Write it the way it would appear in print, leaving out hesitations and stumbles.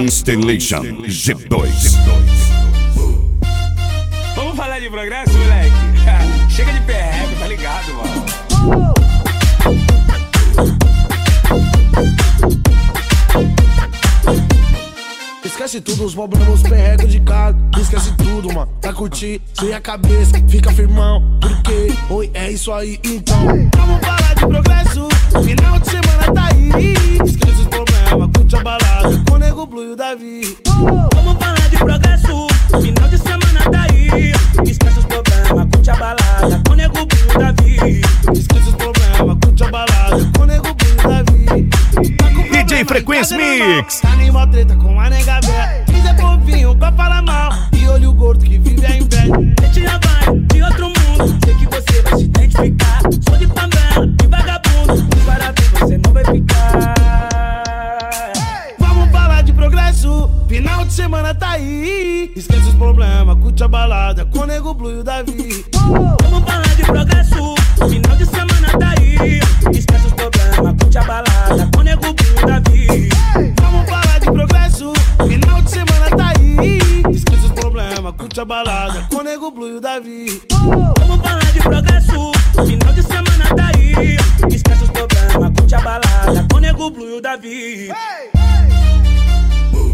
Constellation G2. Vamos falar de progresso, moleque? Chega de perrego, tá ligado, mano? Esquece tudo, os problemas, os perregos de casa. Esquece tudo, mano, pra curtir. Sem a cabeça, fica firmão. Porque, oi, é isso aí, então. Vamos falar de progresso, final de semana tá aí. Esquece os problemas, curte a balada com o Nego Blue e o Davi. Vamos falar de progresso, final de semana tá aí. Esquece os problemas, curte a balada com o Nego Blue e o Davi. Esquece os problemas, curte a balada com o Nego Blue e o Davi. DJ Frequência Mix. Tá nem mó treta com a nega velha. Fiz é fofinho pra falar mal. E olho gordo que vive a inveja. Você já vai de outro mundo, sei que você vai se identificar. Sou de favela e vagabundo, para ver você não vai ficar. Vamos falar de progresso, final de semana tá aí. Esquece os problemas, curte a balada com o Nego Blue e o Davi. Vamos falar de progresso, final de semana tá aí. Esquece os problemas, curte a balada com o Nego Blue e o Davi. Vamos falar de progresso, final de semana tá aí. Esquece os problemas, curte a balada com o Nego Blue e o Davi. Vamos falar de progresso, final de semana tá aí. Esquece os problemas, curte a balada com o Nego Blue e o Davi.